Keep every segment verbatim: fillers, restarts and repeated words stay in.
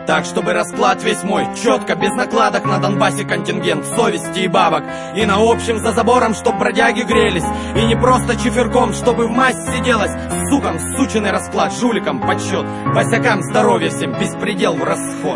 Так, чтобы расклад весь мой четко, без накладок, на Донбассе контингент совести и бабок. И на общем за забором, чтоб бродяги грелись. И не просто чиферком, чтобы в масть сиделась. Сукам сученый расклад, жуликам подсчет, босякам здоровья всем, беспредел в расход.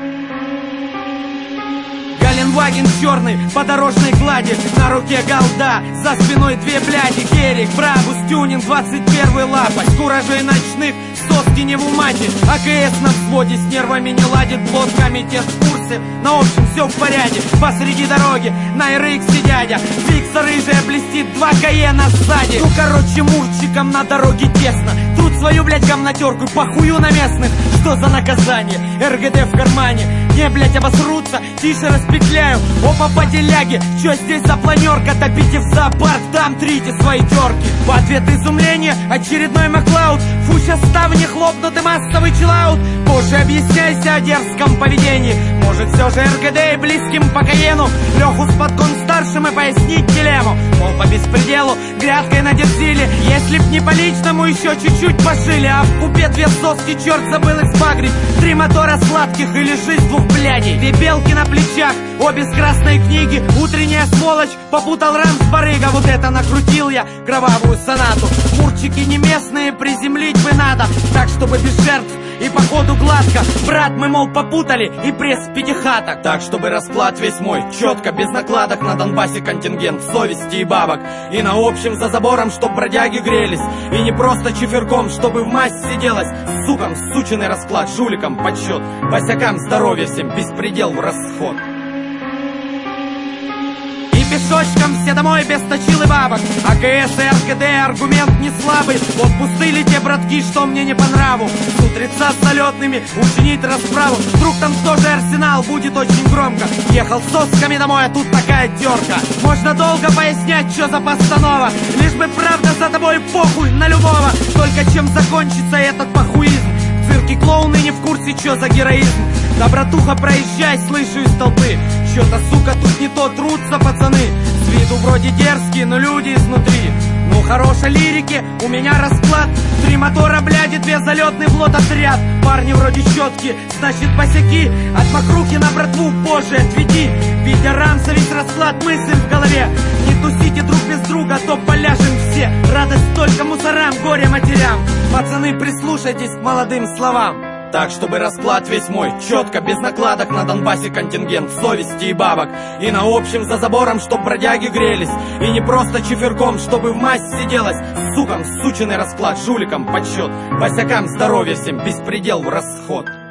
Галенваген черный по дорожной глади, на руке голда, за спиной две бляди. Герик, Брабус, Тюнин, двадцать первый лапость, куражей ночных, соски не в умате. АКС на взводе, с нервами не ладит, блок, комитет в курсе, на общем все в порядке. Посреди дороги на эр иксе дядя, фикса рыжая блестит, два Каена сзади. Ну короче, мурчикам на дороге тесно, тут свою, блядь, гомнотерку, похую на местных. Что за наказание? эр гэ дэ в кармане. Не, блядь, обосрутся, тише распетляю. Опа, поделяги, чё здесь за планерка? Топите в зоопарк, там трите свои терки. В ответ изумление, очередной Маклауд. Фу, сейчас ставни хлопнут и массовый чиллаут. Позже объясняйся о дерзком поведении. Может, все же эр гэ дэ и близким по Каену Леху с подкон старшим и пояснить дилемму. Мол, по беспределу грядкой надерзили. Если б не по личному, еще чуть-чуть пошили. А в купе две соски, черт забыл избагрить. Три мотора сладких или жизнь двух блядей. Две белки на плечах, обе с красной книги. Утренняя сволочь, попутал рам с барыга. Вот это накрутил я кровавую сонату. Мурчики не местные, приземлить бы надо, так, чтобы без жертв и походу гладко. Брат, мы, мол, попутали и пресс пятихаток. Так, чтобы расклад весь мой четко, без накладок, на Донбассе контингент совести и бабок. И на общем за забором, чтоб бродяги грелись. И не просто чиферком, чтобы в масть сиделась. Сукам сученый расклад, жуликам подсчет, босякам здоровья всем, беспредел в расход. Пешочком все домой без точил и бабок. АКС и эр гэ дэ аргумент не слабый. Вот пустые те братки, что мне не по нраву. С утреца с залетными учинить расправу. Вдруг там тоже арсенал, будет очень громко. Ехал с сосками домой, а тут такая терка. Можно долго пояснять, что за постанова. Лишь бы правда за тобой, похуй на любого. Только чем закончится этот похуизм? В цирке клоуны не в курсе, что за героизм. Да, братуха, проезжай, слышу из толпы. Чё-то, сука, тут не то, трутся пацаны. С виду вроде дерзкие, но люди изнутри. Ну, хорошей лирики, у меня расклад. Три мотора, бляди, две залетный в лот отряд. Парни вроде четкие, значит босяки. От мокрухи на братву позже отведи. Видя рамса, весь расклад, мысль в голове. Не тусите друг без друга, то поляжем все. Радость только мусорам, горе матерям. Пацаны, прислушайтесь к молодым словам. Так, чтобы расклад весь мой четко, без накладок, на Донбассе контингент совести и бабок. И на общем за забором, чтоб бродяги грелись. И не просто чиферком, чтобы в масть сиделась. Сукам сученый расклад, жуликам подсчет, босякам здоровья всем, беспредел в расход.